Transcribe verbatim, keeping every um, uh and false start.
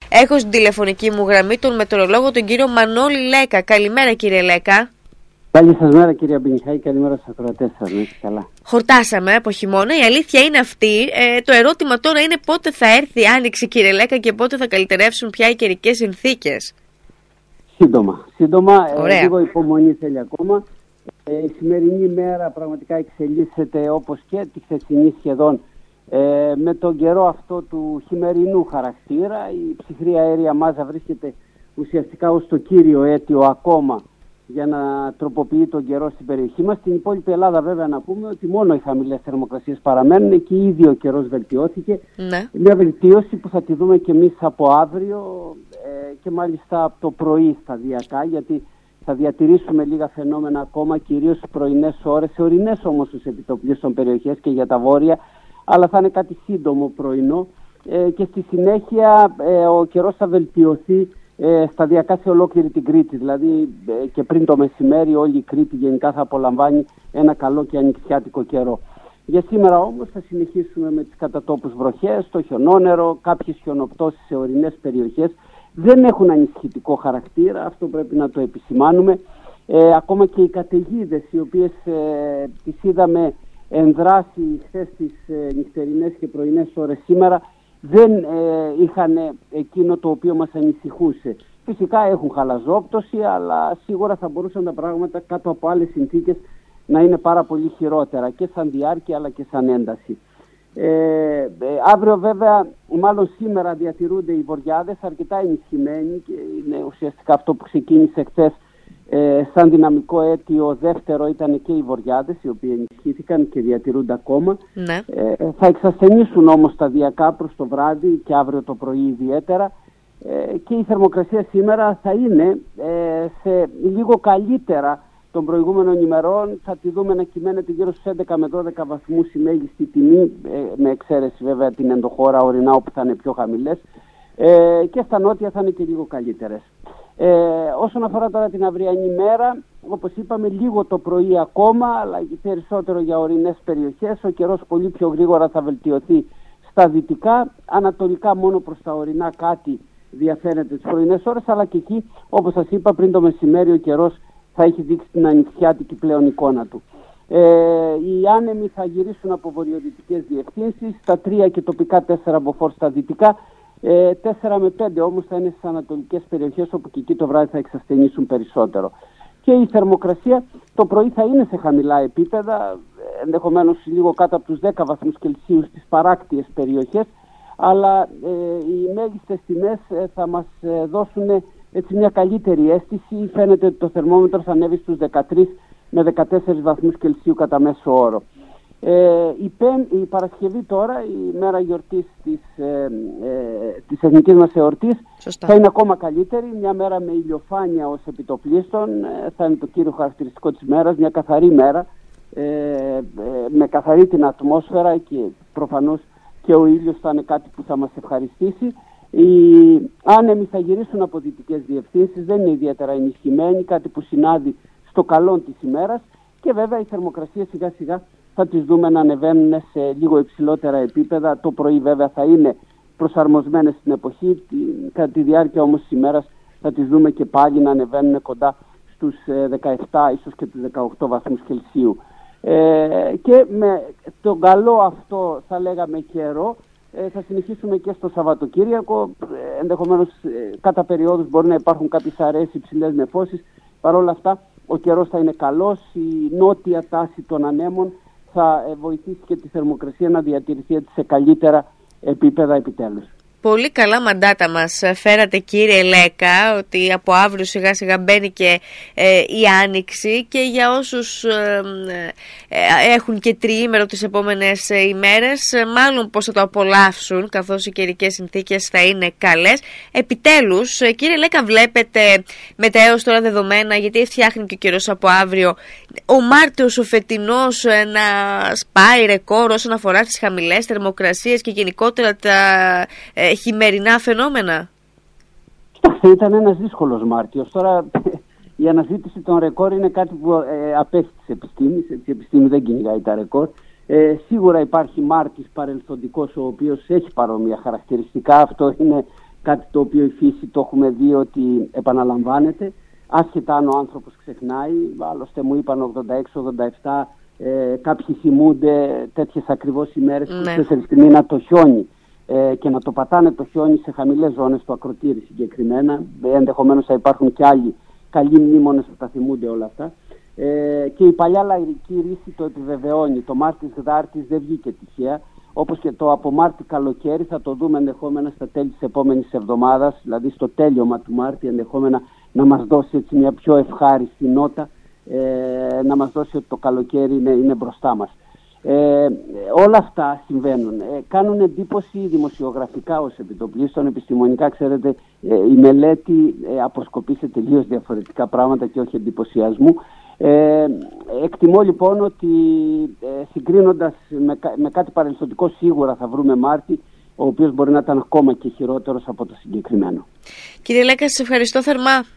Έχω στην τηλεφωνική μου γραμμή τον μετεωρολόγο, τον κύριο Μανώλη Λέκα. Καλημέρα, κύριε Λέκα. Καλή σας μέρα, κυρία Μπενιχάη, καλημέρα στους ακροατές σας. Ναι, καλά. Χορτάσαμε από χειμώνα, η αλήθεια είναι αυτή. Ε, το ερώτημα τώρα είναι πότε θα έρθει η άνοιξη, κύριε Λέκα, και πότε θα καλυτερεύσουν πια οι καιρικές συνθήκες. Σύντομα, σύντομα, ε, λίγο υπομονή θέλει ακόμα. Ε, η σημερινή μέρα πραγματικά εξελίσσεται όπως και τη χθεσινή σχεδόν, ε, με τον καιρό αυτό του χειμερινού χαρακτήρα. Η ψυχρή αέρια μάζα βρίσκεται ουσιαστικά ως το κύριο αίτιο ακόμα για να τροποποιεί τον καιρό στην περιοχή μας. Στην υπόλοιπη Ελλάδα βέβαια να πούμε ότι μόνο οι χαμηλές θερμοκρασίες παραμένουν και ήδη ο καιρός βελτιώθηκε. Ναι. Μια βελτίωση που θα τη δούμε και εμείς από αύριο ε, και μάλιστα από το πρωί σταδιακά, γιατί θα διατηρήσουμε λίγα φαινόμενα ακόμα, κυρίως στις πρωινές ώρες, σε ορεινές όμως στους επιτοπλίους των περιοχές και για τα βόρεια, αλλά θα είναι κάτι σύντομο πρωινό ε, και στη συνέχεια ε, ο καιρός θα βελτιωθεί Ε, σταδιακά σε ολόκληρη την Κρήτη. Δηλαδή ε, και πριν το μεσημέρι όλη η Κρήτη γενικά θα απολαμβάνει ένα καλό και ανοιξιάτικο καιρό. Για σήμερα όμως θα συνεχίσουμε με τις κατατόπους βροχές, το χιονόνερο, κάποιες χιονοπτώσεις σε ορεινές περιοχές. Δεν έχουν ανησυχητικό χαρακτήρα, αυτό πρέπει να το επισημάνουμε. Ε, ακόμα και οι καταιγίδες, οι οποίες ε, τις είδαμε ενδράσει χθες τις ε, νυχτερινές και πρωινές ώρες σήμερα, δεν ε, είχαν εκείνο το οποίο μας ανησυχούσε. Φυσικά έχουν χαλαζόπτωση, αλλά σίγουρα θα μπορούσαν τα πράγματα κάτω από άλλες συνθήκες να είναι πάρα πολύ χειρότερα και σαν διάρκεια αλλά και σαν ένταση. Ε, ε, αύριο βέβαια, μάλλον σήμερα διατηρούνται οι βοριάδες αρκετά ενισχυμένοι και είναι ουσιαστικά αυτό που ξεκίνησε χθες ε, σαν δυναμικό αίτιο. Δεύτερο ήταν και οι βοριάδες, οι οποίοι ενισχύθηκαν και διατηρούνται ακόμα. Ναι. Ε, θα εξασθενήσουν όμως σταδιακά προς το βράδυ και αύριο το πρωί ιδιαίτερα, ε, και η θερμοκρασία σήμερα θα είναι ε, σε λίγο καλύτερα των προηγούμενων ημερών. Θα τη δούμε να κυμαίνεται γύρω στους έντεκα με δώδεκα βαθμούς η μέγιστη τιμή, ε, με εξαίρεση βέβαια την ενδοχώρα ορεινά όπου θα είναι πιο χαμηλές, ε, και στα νότια θα είναι και λίγο καλύτερες. Ε, όσον αφορά τώρα την αυριανή μέρα, όπως είπαμε, λίγο το πρωί ακόμα, αλλά περισσότερο για ορεινές περιοχές. Ο καιρός πολύ πιο γρήγορα θα βελτιωθεί στα δυτικά, ανατολικά μόνο προς τα ορεινά κάτι διαφαίνεται τις πρωινές ώρες, αλλά και εκεί, όπως σας είπα, πριν το μεσημέρι ο καιρός θα έχει δείξει την ανοιξιάτικη πλέον εικόνα του. Ε, οι άνεμοι θα γυρίσουν από βορειοδυτικές διευθύνσεις, στα τρία και τοπικά τέσσερα μποφόρ στα δυτικά. Ε, τέσσερα με πέντε όμως θα είναι στις ανατολικές περιοχές, όπου και εκεί το βράδυ θα εξασθενήσουν περισσότερο. Και η θερμοκρασία το πρωί θα είναι σε χαμηλά επίπεδα, ενδεχομένως λίγο κάτω από τους δέκα βαθμούς Κελσίου στις παράκτιες περιοχές, αλλά ε, οι μέγιστες τιμές ε, θα μας ε, δώσουν έτσι μια καλύτερη αίσθηση. Φαίνεται ότι το θερμόμετρο θα ανέβει στους δεκατρείς με δεκατέσσερις βαθμούς Κελσίου κατά μέσο όρο. Ε, η, πεν, η Παρασκευή τώρα, η μέρα γιορτής της, ε, ε, της εθνικής μας εορτής, θα είναι ακόμα καλύτερη. Μια μέρα με ηλιοφάνεια ως επιτοπλίστων, ε, θα είναι το κύριο χαρακτηριστικό της μέρας, μια καθαρή μέρα, ε, ε, με καθαρή την ατμόσφαιρα και προφανώς και ο ήλιος θα είναι κάτι που θα μας ευχαριστήσει. Οι άνεμοι θα γυρίσουν από δυτικές διευθύνσεις, δεν είναι ιδιαίτερα ενισχυμένοι, κάτι που συνάδει στο καλό της ημέρας, και βέβαια η θερμοκρασία σιγά σιγά θα τις δούμε να ανεβαίνουν σε λίγο υψηλότερα επίπεδα. Το πρωί βέβαια θα είναι προσαρμοσμένες στην εποχή, κατά τη διάρκεια όμως της ημέρας θα τις δούμε και πάλι να ανεβαίνουν κοντά στους δεκαεπτά, ίσως και τους δεκαοκτώ βαθμούς Κελσίου. Ε, και με τον καλό αυτό θα λέγαμε καιρό ε, θα συνεχίσουμε και στο Σαββατοκύριακο. Ε, ενδεχομένως ε, κατά περιόδους μπορεί να υπάρχουν κάποιες αραιές υψηλές νεφώσεις. Παρ' όλα αυτά ο καιρός θα είναι καλός, η νότια τάση των ανέμων θα βοηθήσει και τη θερμοκρασία να διατηρηθεί σε καλύτερα επίπεδα επιτέλους. Πολύ καλά μαντάτα μας φέρατε, κύριε Λέκα, ότι από αύριο σιγά σιγά μπαίνει και ε, η Άνοιξη, και για όσους ε, ε, έχουν και τριήμερο τις επόμενες ημέρες, ε, μάλλον πως θα το απολαύσουν, καθώς οι καιρικές συνθήκες θα είναι καλές. Επιτέλους, ε, κύριε Λέκα, βλέπετε με τα έως τώρα δεδομένα, γιατί φτιάχνει και ο καιρός από αύριο, ο Μάρτιος ο φετινός ε, να σπάει ρεκόρ όσον αφορά τις χαμηλές θερμοκρασίες και γενικότερα τα ε, χειμερινά φαινόμενα? Κοιτάξτε, ήταν ένας δύσκολος Μάρτιος. Τώρα η αναζήτηση των ρεκόρ είναι κάτι που ε, απέχει της επιστήμης. Η επιστήμη δεν κυνηγάει τα ρεκόρ. Ε, σίγουρα υπάρχει Μάρτης παρελθοντικός, ο οποίος έχει παρόμοια χαρακτηριστικά. Αυτό είναι κάτι το οποίο η φύση το έχουμε δει ότι επαναλαμβάνεται, άσχετα αν ο άνθρωπος ξεχνάει. Άλλωστε μου είπαν ογδόντα έξι ογδόντα επτά, ε, κάποιοι θυμούνται τέτοιες ακριβώς ημέρες, ναι. τέσσερις τη μήνα το χιόνι, ε, και να το πατάνε το χιόνι σε χαμηλές ζώνες του ακροτήρι συγκεκριμένα. Ε, ενδεχομένως θα υπάρχουν και άλλοι καλοί μνήμονες που τα θυμούνται όλα αυτά. Ε, και η παλιά λαϊκή ρίση το επιβεβαιώνει. Το Μάρτης Γδάρτης δεν βγήκε τυχαία. Όπως και το από Μάρτη καλοκαίρι θα το δούμε ενδεχόμενα στα τέλη της επόμενης εβδομάδας, δηλαδή στο τέλειωμα του Μάρτη, ενδεχόμενα να μας δώσει έτσι μια πιο ευχάριστη νότα, ε, να μας δώσει ότι το καλοκαίρι είναι, είναι μπροστά μας. Ε, όλα αυτά συμβαίνουν. Ε, κάνουν εντύπωση δημοσιογραφικά ως επιτοπλίστων, επιστημονικά, ξέρετε, ε, η μελέτη ε, αποσκοπεί σε τελείως διαφορετικά πράγματα και όχι εντυπωσιασμού. Ε, εκτιμώ λοιπόν ότι ε, συγκρίνοντας με, με κάτι παρελθοντικό σίγουρα θα βρούμε Μάρτη, ο οποίος μπορεί να ήταν ακόμα και χειρότερος από το συγκεκριμένο. Κύριε Λέκα, σας ευχαριστώ θερμά.